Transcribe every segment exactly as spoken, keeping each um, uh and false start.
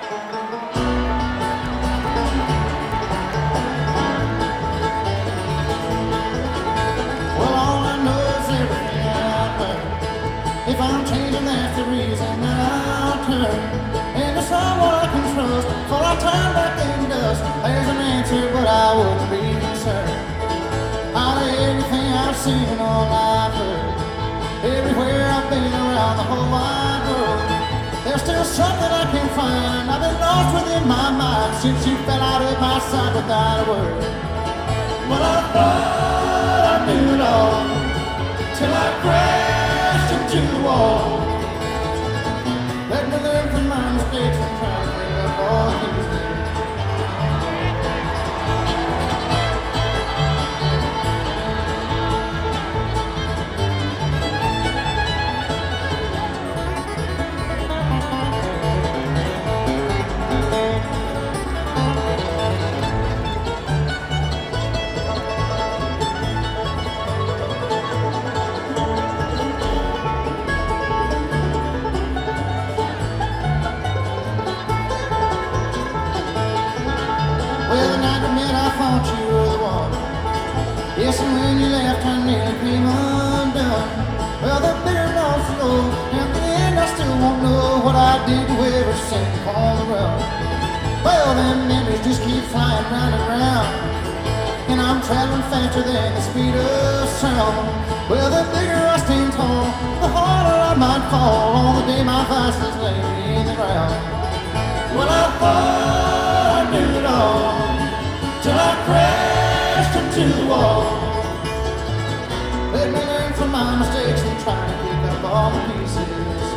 Well, all I know is everything I've learned. If I'm changing, that's the reason that I'll turn into someone I can trust. For I turn back in dust. There's an answer, but I wouldn't be concerned. Out of everything I've seen and all I've heard, everywhere I've been around the whole wide world, there's still something I can't find. I've been lost within my mind since you fell out of my sight without a word. Well, I thought I knew it all till I crashed into the wall. Let me learn from my mistakes and try to make up all these things. Well, the night we met, I thought you were the one. Yes, and when you left, I nearly came undone. Well, the bitter lost flow, and in the end, I still won't know what I did to ever send on the road. Well, them memories just keep flying round and round, and I'm traveling faster than the speed of sound. Well, the bigger I stand tall, the harder I might fall on the day my vices lay me in the ground. Well, I thought I knew it all till I crashed into the wall. Let me learn from my mistakes and try to pick up all the pieces.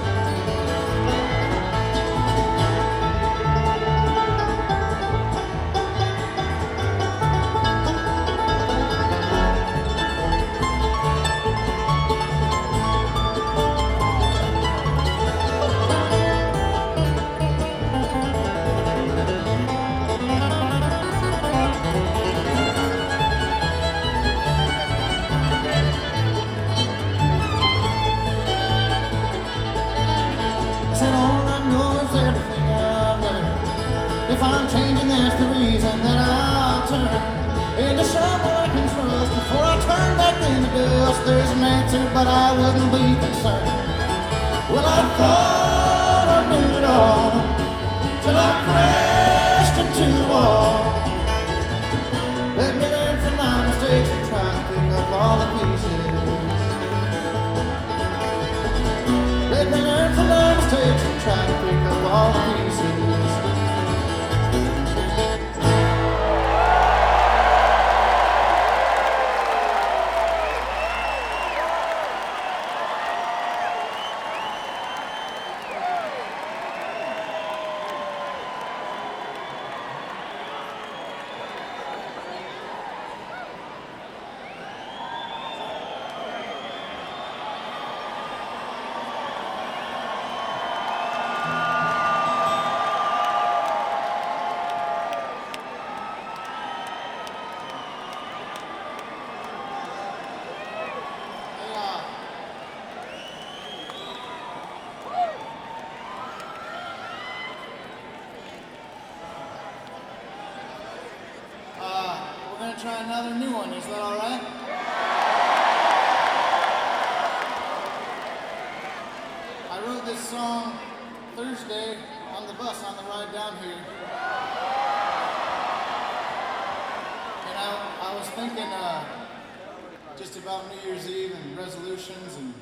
Said all I know is everything I've learned. If I'm changing, that's the reason that I'll turn into someone I can trust. Before I turn back in the dust, there's an answer, but I wouldn't be concerned. Well, I thought I knew it all till I crashed into the wall. Let me learn from my mistakes and try to pick up all the pieces. Let me learn from my mistakes and try to pick up all the pieces. We're gonna try another new one. Is that all right? I wrote this song Thursday on the bus on the ride down here, and I, I was thinking uh, just about New Year's Eve and resolutions, and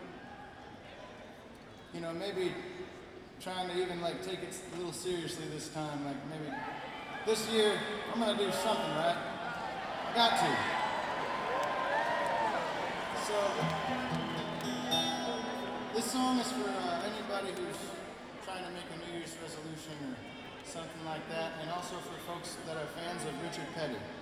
you know, maybe trying to even like take it a little seriously this time. Like maybe this year I'm gonna do something, right? I got to. So this song is for uh, anybody who's trying to make a New Year's resolution or something like that, and also for folks that are fans of Richard Petty.